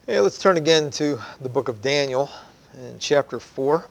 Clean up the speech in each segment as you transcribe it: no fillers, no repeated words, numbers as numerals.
Hey, let's turn again to the book of Daniel in chapter 4.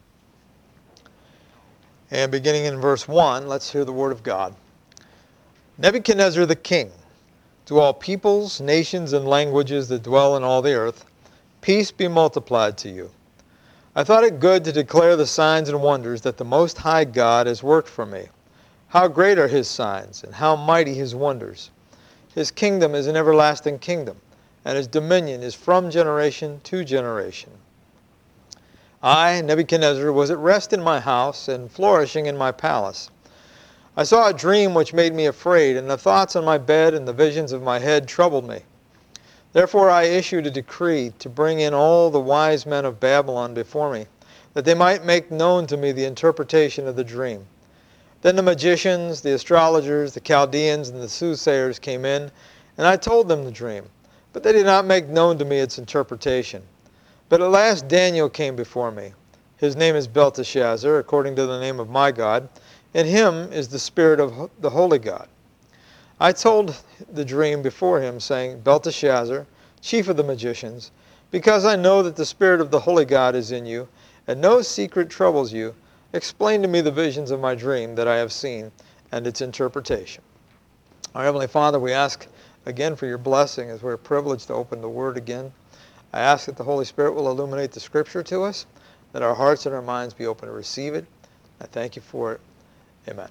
And beginning in verse 1, let's hear the word of God. Nebuchadnezzar the king, to all peoples, nations, and languages that dwell in all the earth, peace be multiplied to you. I thought it good to declare the signs and wonders that the Most High God has worked for me. How great are his signs, and how mighty his wonders. His kingdom is an everlasting kingdom, and his dominion is from generation to generation. I, Nebuchadnezzar, was at rest in my house and flourishing in my palace. I saw a dream which made me afraid, and the thoughts on my bed and the visions of my head troubled me. Therefore I issued a decree to bring in all the wise men of Babylon before me, that they might make known to me the interpretation of the dream. Then the magicians, the astrologers, the Chaldeans, and the soothsayers came in, and I told them the dream, but they did not make known to me its interpretation. But at last Daniel came before me. His name is Belteshazzar, according to the name of my God. In him is the spirit of the holy God. I told the dream before him, saying, Belteshazzar, chief of the magicians, because I know that the spirit of the holy God is in you, and no secret troubles you, explain to me the visions of my dream that I have seen, and its interpretation. Our Heavenly Father, we ask again for your blessing as we're privileged to open the Word again. I ask that the Holy Spirit will illuminate the Scripture to us, that our hearts and our minds be open to receive it. I thank you for it. Amen.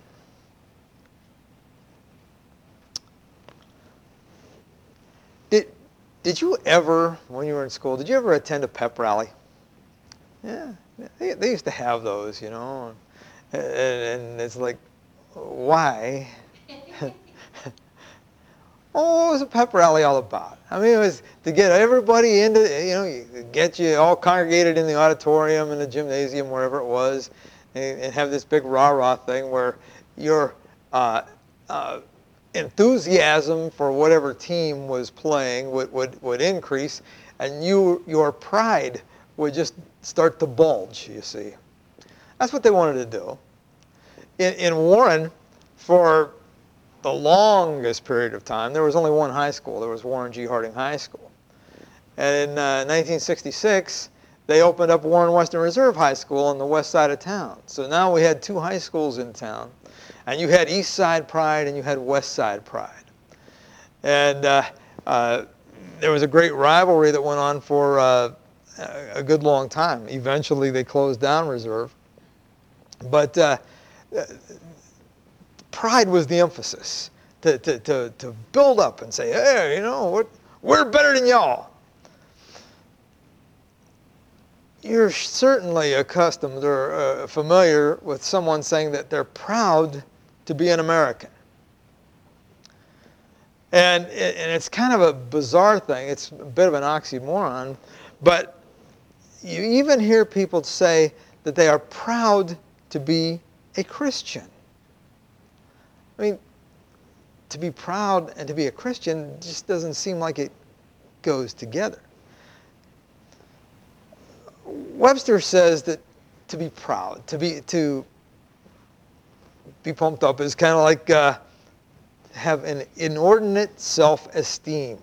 Did you ever, when you were in school, did you ever attend a pep rally? Yeah, they used to have those, you know, and it's like, why? Oh, what was a pep rally all about? I mean, it was to get everybody into, get you all congregated in the auditorium, in the gymnasium, wherever it was, and have this big rah-rah thing where your enthusiasm for whatever team was playing would increase, and your pride would just start to bulge, you see. That's what they wanted to do. In Warren, for the longest period of time, there was only one high school. There was Warren G. Harding High School. And in 1966, they opened up Warren Western Reserve High School on the west side of town. So now we had two high schools in town. And you had East Side Pride and you had West Side Pride. And there was a great rivalry that went on for a good long time. Eventually, they closed down Reserve. But pride was the emphasis, to build up and say, hey, we're better than y'all. You're certainly accustomed or familiar with someone saying that they're proud to be an American. And it's kind of a bizarre thing. It's a bit of an oxymoron. But you even hear people say that they are proud to be a Christian. I mean, to be proud and to be a Christian just doesn't seem like it goes together. Webster says that to be proud, to be pumped up is kind of like have an inordinate self-esteem.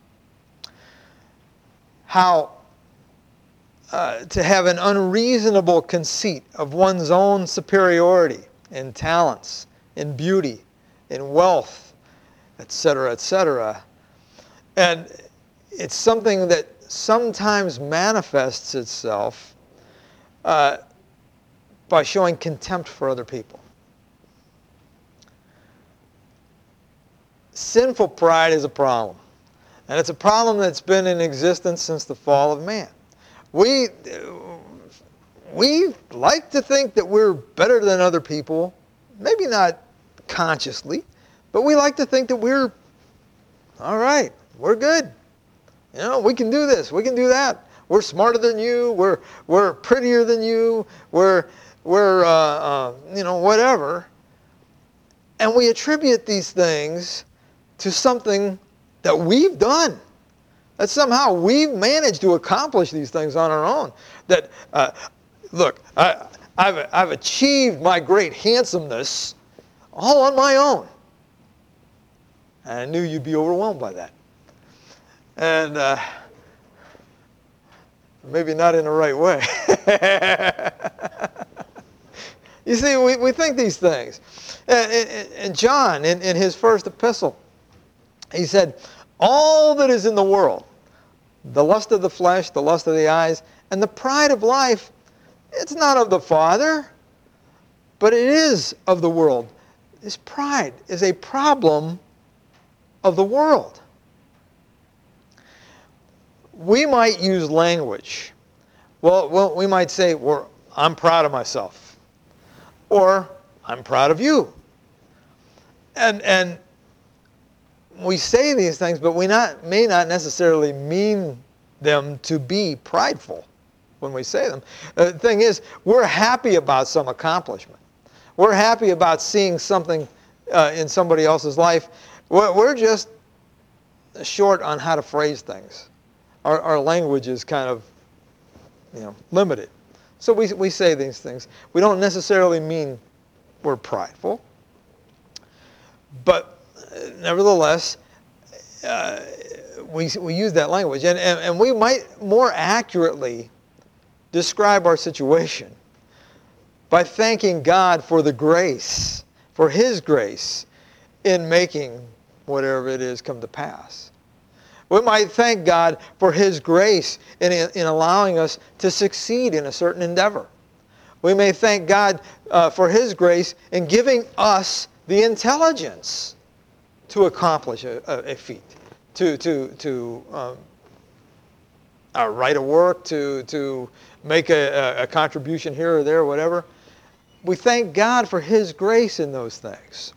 How to have an unreasonable conceit of one's own superiority in talents, in beauty, in wealth, etc., etc. And it's something that sometimes manifests itself by showing contempt for other people. Sinful pride is a problem. And it's a problem that's been in existence since the fall of man. We like to think that we're better than other people, maybe not consciously, but we like to think that we're all right, we're good. We can do this, we can do that. We're smarter than you, we're prettier than you, we're whatever. And we attribute these things to something that we've done. That somehow we've managed to accomplish these things on our own. That, look, I've achieved my great handsomeness all on my own. And I knew you'd be overwhelmed by that. And maybe not in the right way. You see, we think these things. And John, in his first epistle, he said, all that is in the world, the lust of the flesh, the lust of the eyes, and the pride of life, it's not of the Father, but it is of the world. This pride is a problem of the world. We might use language. Well, we might say, well, I'm proud of myself. Or, I'm proud of you. And we say these things, but we may not necessarily mean them to be prideful when we say them. The thing is, we're happy about some accomplishment. We're happy about seeing something in somebody else's life. We're just short on how to phrase things. Our language is kind of, limited. So we say these things. We don't necessarily mean we're prideful. But nevertheless, we use that language. And we might more accurately describe our situation by thanking God for the grace, for His grace in making whatever it is come to pass. We might thank God for His grace in allowing us to succeed in a certain endeavor. We may thank God for His grace in giving us the intelligence to accomplish a feat, to write a work, to make a contribution here or there, whatever. We thank God for His grace in those things.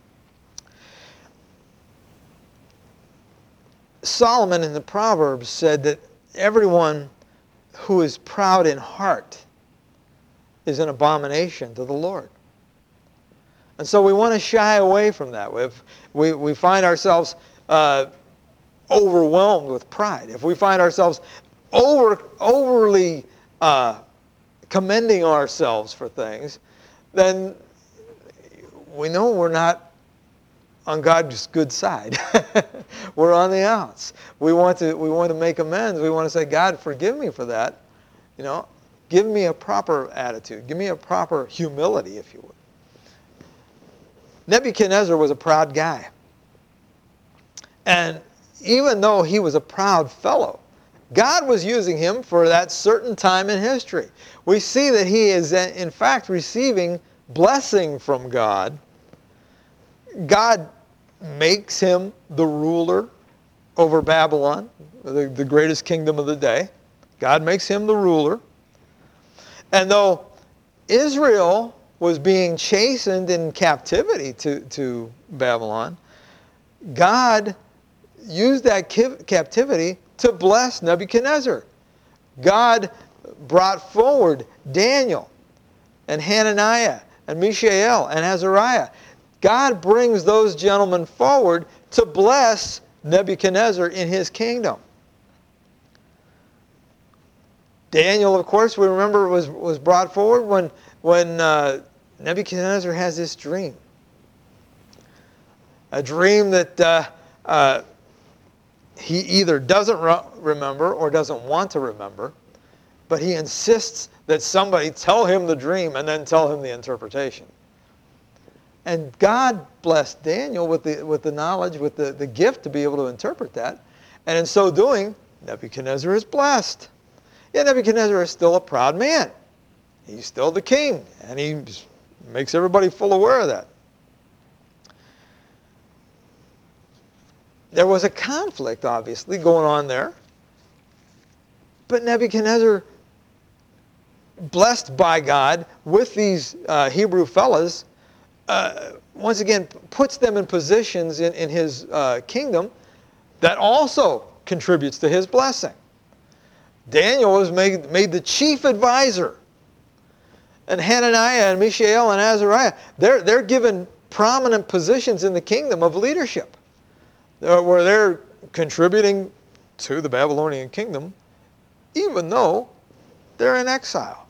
Solomon in the Proverbs said that everyone who is proud in heart is an abomination to the Lord. And so we want to shy away from that. If we find ourselves overwhelmed with pride, if we find ourselves overly commending ourselves for things, then we know we're not on God's good side. We're on the outs. We want to make amends. We want to say, God, forgive me for that. Give me a proper attitude. Give me a proper humility, if you would. Nebuchadnezzar was a proud guy. And even though he was a proud fellow, God was using him for that certain time in history. We see that he is, in fact, receiving blessing from God. God makes him the ruler over Babylon, the greatest kingdom of the day. God makes him the ruler. And though Israel was being chastened in captivity to Babylon, God used that captivity to bless Nebuchadnezzar. God brought forward Daniel and Hananiah and Mishael and Azariah. God brings those gentlemen forward to bless Nebuchadnezzar in his kingdom. Daniel, of course, we remember was brought forward when Nebuchadnezzar has this dream. A dream that he either doesn't remember or doesn't want to remember, but he insists that somebody tell him the dream and then tell him the interpretation. And God blessed Daniel with the knowledge, with the gift to be able to interpret that. And in so doing, Nebuchadnezzar is blessed. Yet Nebuchadnezzar is still a proud man. He's still the king, and he makes everybody full aware of that. There was a conflict, obviously, going on there. But Nebuchadnezzar, blessed by God with these Hebrew fellas, once again puts them in positions in his kingdom that also contributes to his blessing. Daniel was made the chief advisor. And Hananiah and Mishael and Azariah, they're given prominent positions in the kingdom of leadership, where they're contributing to the Babylonian kingdom, even though they're in exile.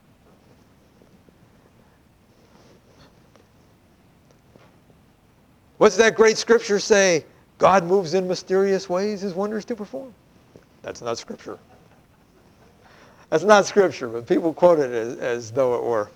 What's that great scripture say? God moves in mysterious ways, His wonders to perform. That's not scripture. That's not scripture, but people quote it as though it were.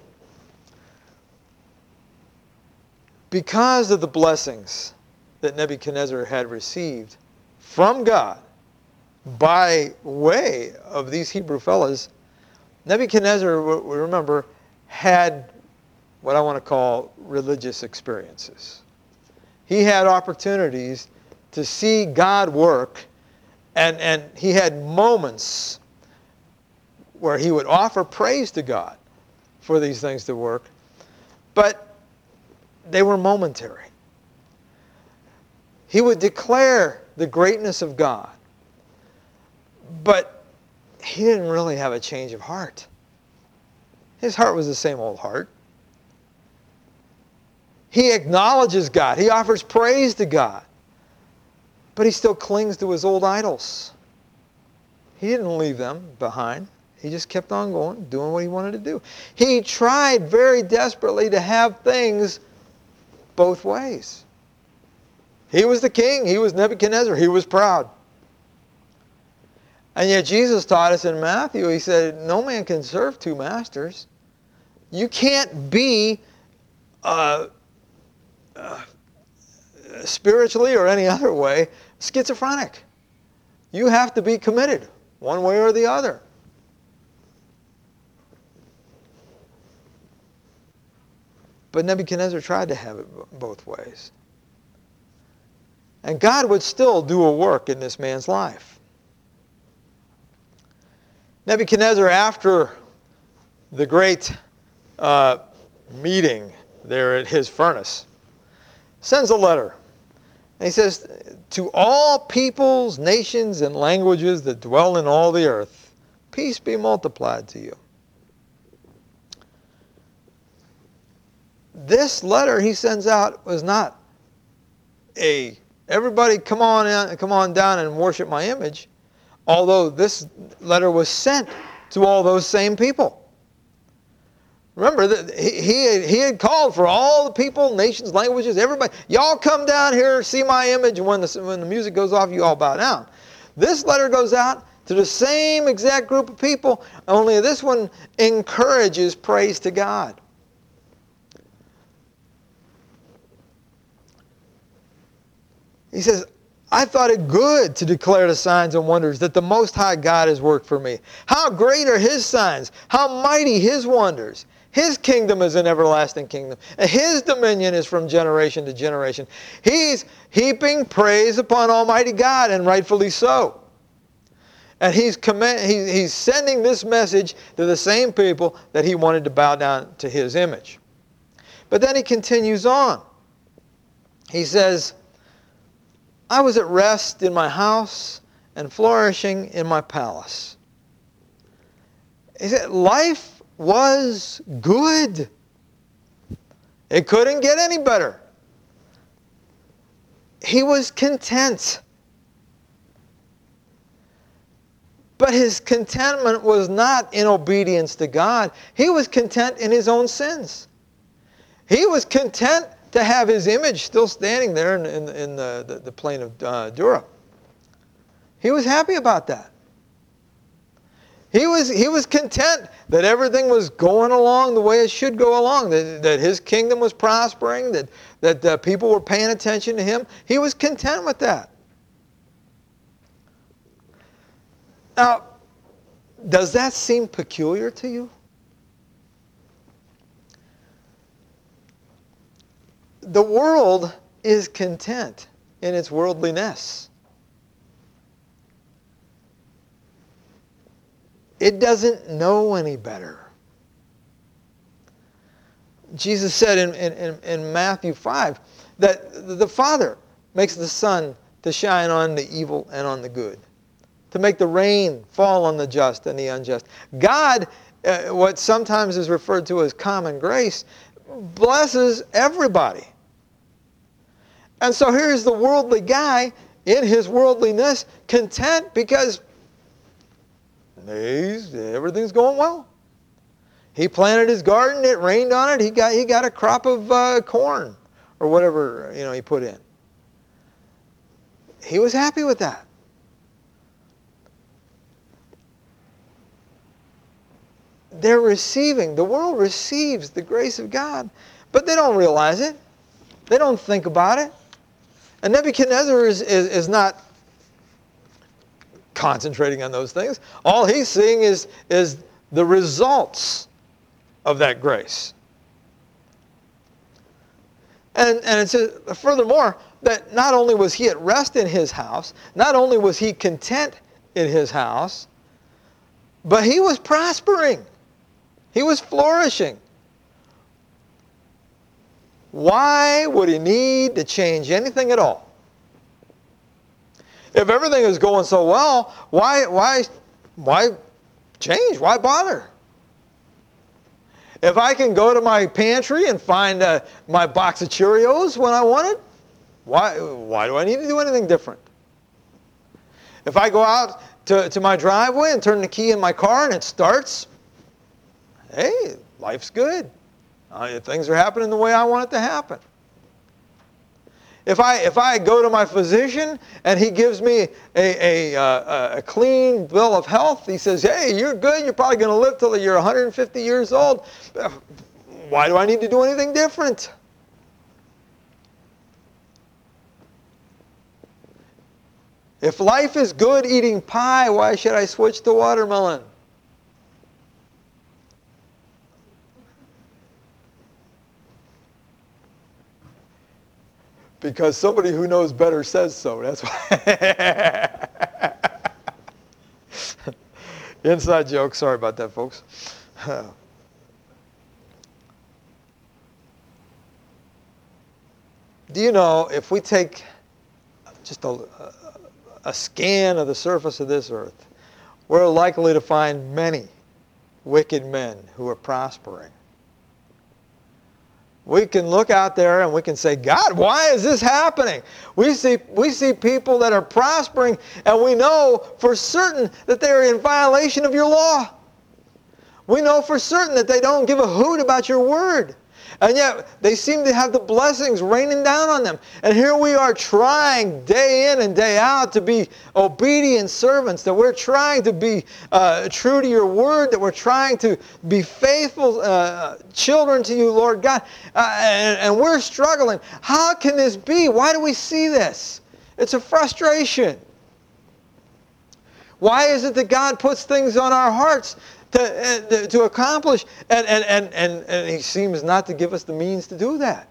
Because of the blessings that Nebuchadnezzar had received from God by way of these Hebrew fellas, Nebuchadnezzar, remember, had what I want to call religious experiences. He had opportunities to see God work, and he had moments where he would offer praise to God for these things to work, but they were momentary. He would declare the greatness of God, but he didn't really have a change of heart. His heart was the same old heart. He acknowledges God. He offers praise to God, but he still clings to his old idols. He didn't leave them behind. He just kept on going, doing what he wanted to do. He tried very desperately to have things both ways. He was the king. He was Nebuchadnezzar. He was proud. And yet Jesus taught us in Matthew, he said, no man can serve two masters. You can't be spiritually or any other way schizophrenic. You have to be committed one way or the other. But Nebuchadnezzar tried to have it both ways. And God would still do a work in this man's life. Nebuchadnezzar, after the great meeting there at his furnace, sends a letter. And he says, to all peoples, nations, and languages that dwell in all the earth, peace be multiplied to you. This letter he sends out was not everybody come on down and worship my image, although this letter was sent to all those same people. Remember, that he had called for all the people, nations, languages, everybody. Y'all come down here, see my image, and when the music goes off, you all bow down. This letter goes out to the same exact group of people, only this one encourages praise to God. He says, I thought it good to declare the signs and wonders that the Most High God has worked for me. How great are His signs, how mighty His wonders. His kingdom is an everlasting kingdom, and His dominion is from generation to generation. He's heaping praise upon Almighty God, and rightfully so. And he's sending this message to the same people that he wanted to bow down to His image. But then he continues on. He says, I was at rest in my house and flourishing in my palace. He said, life was good. It couldn't get any better. He was content. But his contentment was not in obedience to God. He was content in his own sins. He was content to have his image still standing there in the plain of Dura. He was happy about that. He was content that everything was going along the way it should go along, that his kingdom was prospering, that people were paying attention to him. He was content with that. Now, does that seem peculiar to you? The world is content in its worldliness. It doesn't know any better. Jesus said in Matthew 5 that the Father makes the sun to shine on the evil and on the good, to make the rain fall on the just and the unjust. God, what sometimes is referred to as common grace, blesses everybody. And so here's the worldly guy in his worldliness, content because everything's going well. He planted his garden, it rained on it, he got a crop of corn or whatever he put in. He was happy with that. they're receiving, the world receives the grace of God, but they don't realize it. They don't think about it. And Nebuchadnezzar is not concentrating on those things. All he's seeing is the results of that grace. And it says, furthermore, that not only was he at rest in his house, not only was he content in his house, but he was prospering. He was flourishing. Why would he need to change anything at all? If everything is going so well, why change? Why bother? If I can go to my pantry and find my box of Cheerios when I want it, why do I need to do anything different? If I go out to my driveway and turn the key in my car and it starts, hey, life's good. Things are happening the way I want it to happen. If I go to my physician and he gives me a clean bill of health, he says, hey, you're good, you're probably going to live till you're 150 years old. Why do I need to do anything different? If life is good eating pie, why should I switch to watermelon? Because somebody who knows better says so. That's why. Inside joke. Sorry about that, folks. Do you know, if we take just a scan of the surface of this earth, we're likely to find many wicked men who are prospering. We can look out there and we can say, God, why is this happening? We see people that are prospering, and we know for certain that they are in violation of your law. We know for certain that they don't give a hoot about your word. And yet they seem to have the blessings raining down on them. And here we are trying day in and day out to be obedient servants, that we're trying to be true to your word, that we're trying to be faithful children to you, Lord God. And we're struggling. How can this be? Why do we see this? It's a frustration. Why is it that God puts things on our hearts to accomplish, and he seems not to give us the means to do that?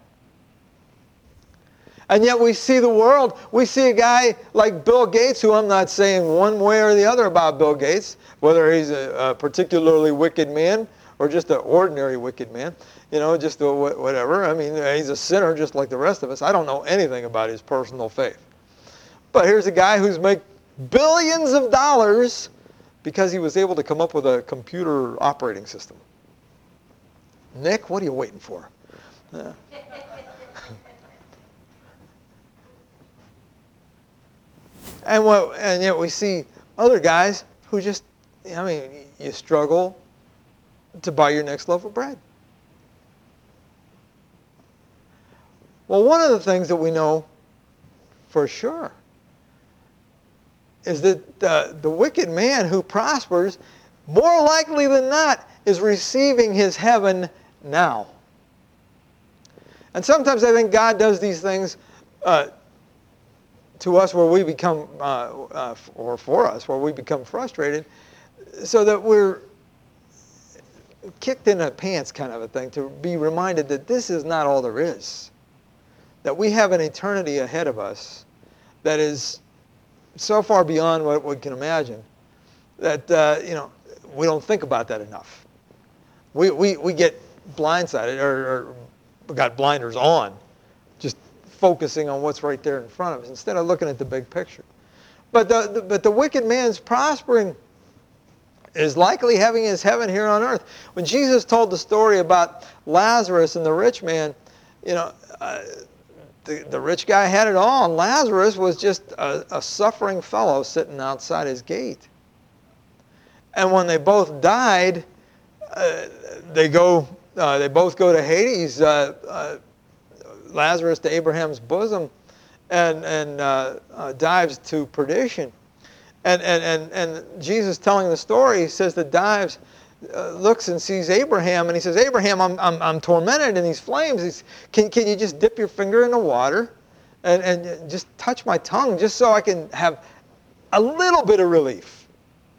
And yet we see the world, we see a guy like Bill Gates, who I'm not saying one way or the other about Bill Gates, whether he's a particularly wicked man or just an ordinary wicked man, just whatever. I mean, he's a sinner just like the rest of us. I don't know anything about his personal faith. But here's a guy who's made billions of dollars because he was able to come up with a computer operating system. Nick, what are you waiting for? Yeah. And yet we see other guys who just, you struggle to buy your next loaf of bread. Well, one of the things that we know for sure is that the wicked man who prospers, more likely than not, is receiving his heaven now. And sometimes I think God does these things to us where we become, or for us, where we become frustrated, so that we're kicked in the pants kind of a thing, to be reminded that this is not all there is. That we have an eternity ahead of us that is so far beyond what we can imagine that we don't think about that enough. We get blindsided or got blinders on, just focusing on what's right there in front of us instead of looking at the big picture. But the wicked man's prospering is likely having his heaven here on earth. When Jesus told the story about Lazarus and the rich man, the rich guy had it all, and Lazarus was just a suffering fellow sitting outside his gate. And when they both died, they both go to Hades, Lazarus to Abraham's bosom, and Dives to perdition. And Jesus telling the story, he says that Dives looks and sees Abraham, and he says, Abraham, I'm tormented in these flames. Can you just dip your finger in the water and just touch my tongue just so I can have a little bit of relief?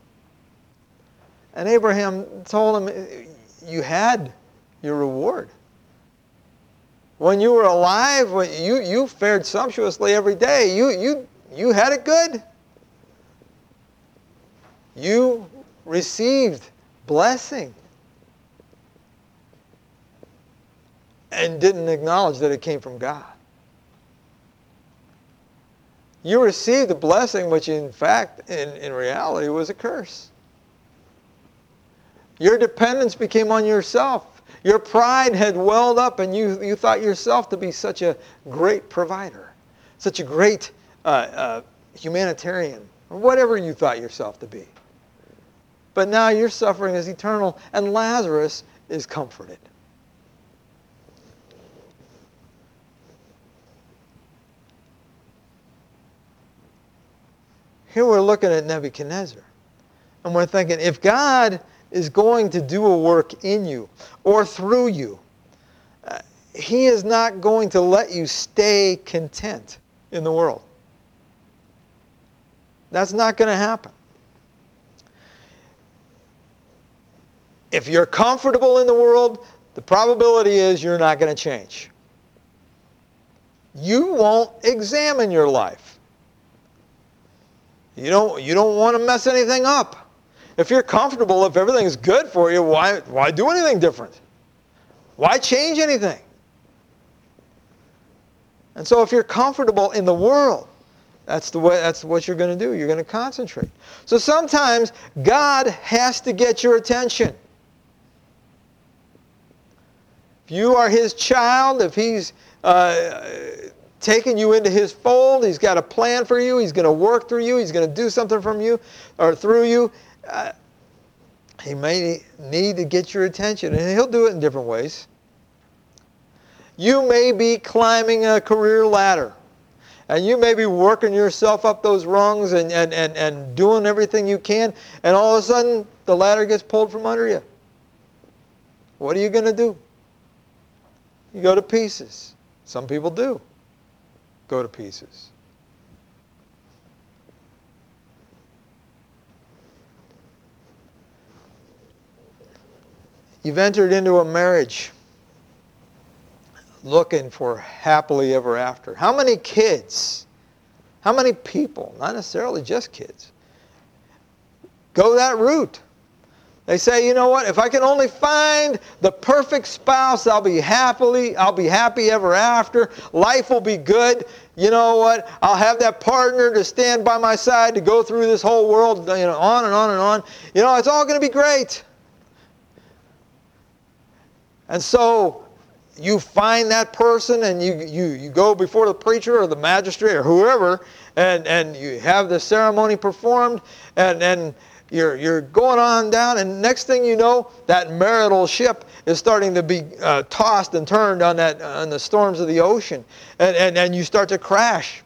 And Abraham told him, you had your reward. When you were alive, you fared sumptuously every day. You had it good. You received blessing and didn't acknowledge that it came from God. You received a blessing which in fact, in reality, was a curse. Your dependence became on yourself. Your pride had welled up and you thought yourself to be such a great provider, such a great humanitarian, or whatever you thought yourself to be. But now your suffering is eternal, and Lazarus is comforted. Here we're looking at Nebuchadnezzar, and we're thinking, if God is going to do a work in you or through you, He is not going to let you stay content in the world. That's not going to happen. If you're comfortable in the world, the probability is you're not going to change. You won't examine your life. You don't want to mess anything up. If you're comfortable, if everything's good for you, why do anything different? Why change anything? And so if you're comfortable in the world, that's what you're going to do. You're going to concentrate. So sometimes God has to get your attention. If you are His child, if He's taken you into His fold, He's got a plan for you, He's going to work through you, He's going to do something from you or through you, He may need to get your attention, and He'll do it in different ways. You may be climbing a career ladder, and you may be working yourself up those rungs and doing everything you can, and all of a sudden the ladder gets pulled from under you. What are you going to do? You go to pieces. Some people do go to pieces. You've entered into a marriage looking for happily ever after. How many kids, how many people, not necessarily just kids, go that route? They say, you know what, if I can only find the perfect spouse, I'll be happy ever after. Life will be good. You know what, I'll have that partner to stand by my side to go through this whole world, on and on and on. It's all going to be great. And so you find that person and you go before the preacher or the magistrate or whoever and you have the ceremony performed and you're going on down, and next thing you know, that marital ship is starting to be tossed and turned on the storms of the ocean, and you start to crash.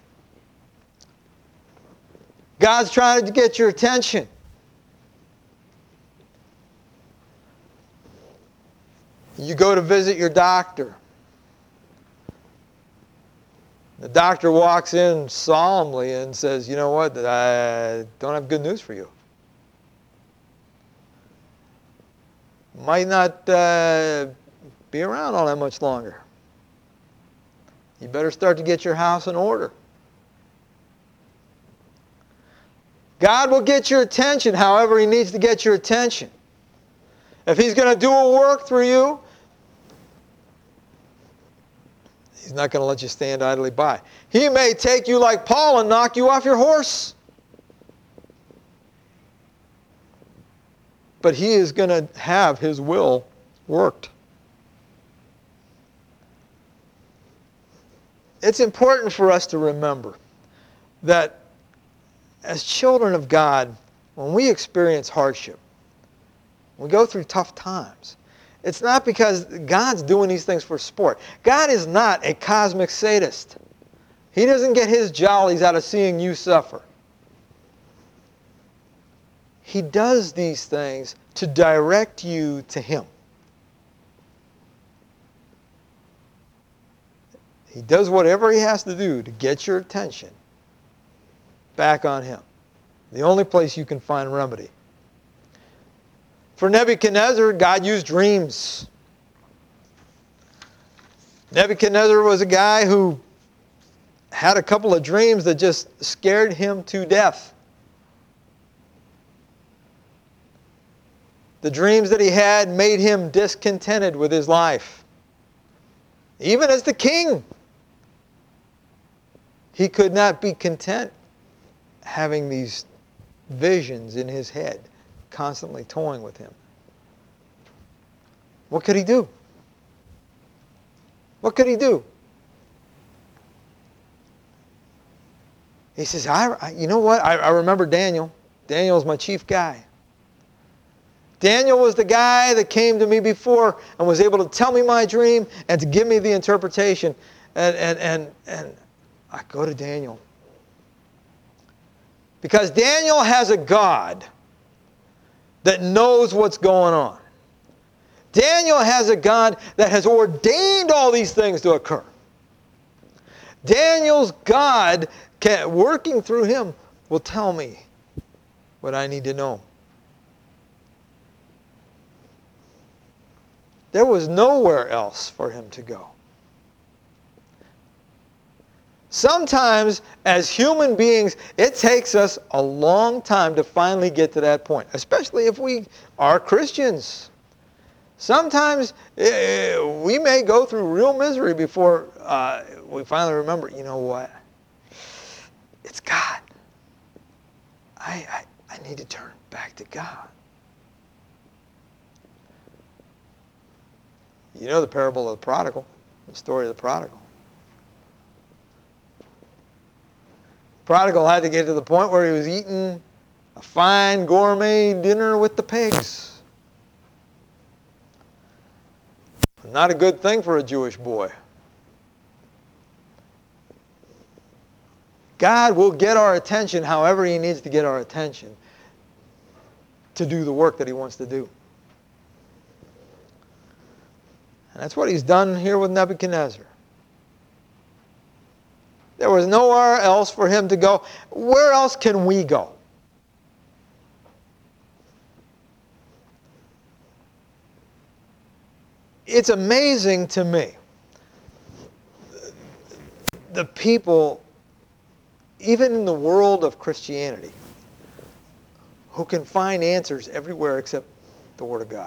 God's trying to get your attention. You go to visit your doctor. The doctor walks in solemnly and says, you know what, I don't have good news for you. Might not be around all that much longer. You better start to get your house in order. God will get your attention however He needs to get your attention. If He's going to do a work through you, He's not going to let you stand idly by. He may take you like Paul and knock you off your horse. But He is going to have His will worked. It's important for us to remember that as children of God, when we experience hardship, we go through tough times, it's not because God's doing these things for sport. God is not a cosmic sadist. He doesn't get His jollies out of seeing you suffer. He does these things to direct you to Him. He does whatever he has to do to get your attention back on Him. The only place you can find remedy. For Nebuchadnezzar, God used dreams. Nebuchadnezzar was a guy who had a couple of dreams that just scared him to death. The dreams that he had made him discontented with his life. Even as the king, he could not be content having these visions in his head, constantly toying with him. What could he do? What could he do? He says, you know what? I remember Daniel. Daniel was my chief guy. Daniel was the guy that came to me before and was able to tell me my dream and to give me the interpretation. And I go to Daniel. Because Daniel has a God that knows what's going on. Daniel has a God that has ordained all these things to occur. Daniel's God, working through him, will tell me what I need to know. There was nowhere else for him to go. Sometimes, as human beings, it takes us a long time to finally get to that point, especially if we are Christians. Sometimes we may go through real misery before we finally remember, you know what? It's God. I need to turn back to God. You know the parable of the prodigal, the story of the prodigal. Prodigal had to get to the point where he was eating a fine gourmet dinner with the pigs. Not a good thing for a Jewish boy. God will get our attention however He needs to get our attention to do the work that He wants to do. And that's what He's done here with Nebuchadnezzar. There was nowhere else for him to go. Where else can we go? It's amazing to me, the people, even in the world of Christianity, who can find answers everywhere except the Word of God.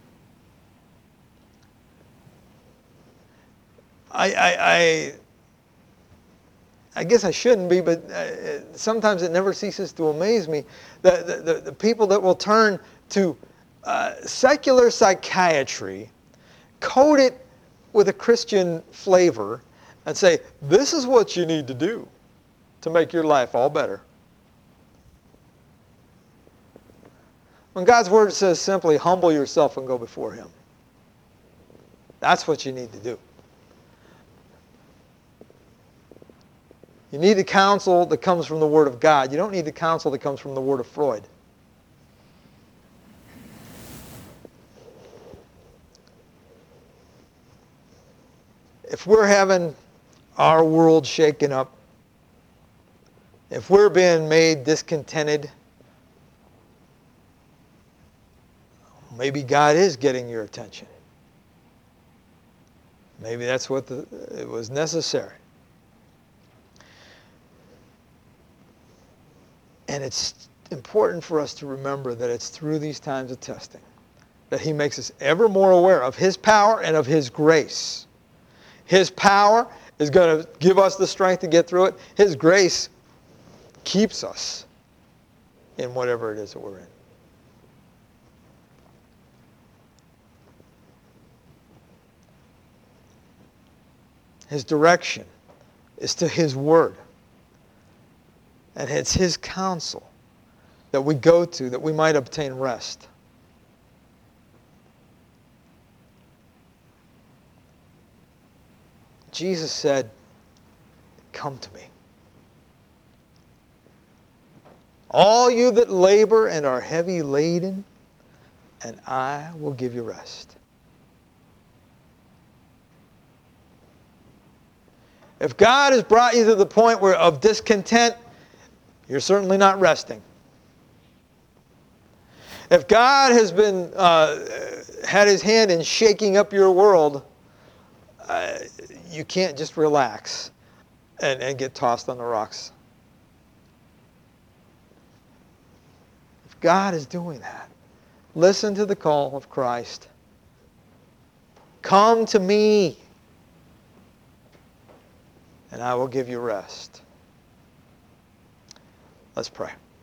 I guess I shouldn't be, but sometimes it never ceases to amaze me the people that will turn to secular psychiatry, coat it with a Christian flavor, and say, this is what you need to do to make your life all better. When God's Word says simply, humble yourself and go before Him. That's what you need to do. You need the counsel that comes from the Word of God. You don't need the counsel that comes from the Word of Freud. If we're having our world shaken up, if we're being made discontented, maybe God is getting your attention. Maybe that's what it was necessary. And it's important for us to remember that it's through these times of testing that He makes us ever more aware of His power and of His grace. His power is going to give us the strength to get through it. His grace keeps us in whatever it is that we're in. His direction is to His Word. And it's His counsel that we go to that we might obtain rest. Jesus said, come to me. All you that labor and are heavy laden, and I will give you rest. If God has brought you to the point of discontent, you're certainly not resting. If God has been had his hand in shaking up your world, you can't just relax and get tossed on the rocks. If God is doing that, listen to the call of Christ. Come to me, and I will give you rest. Let's pray.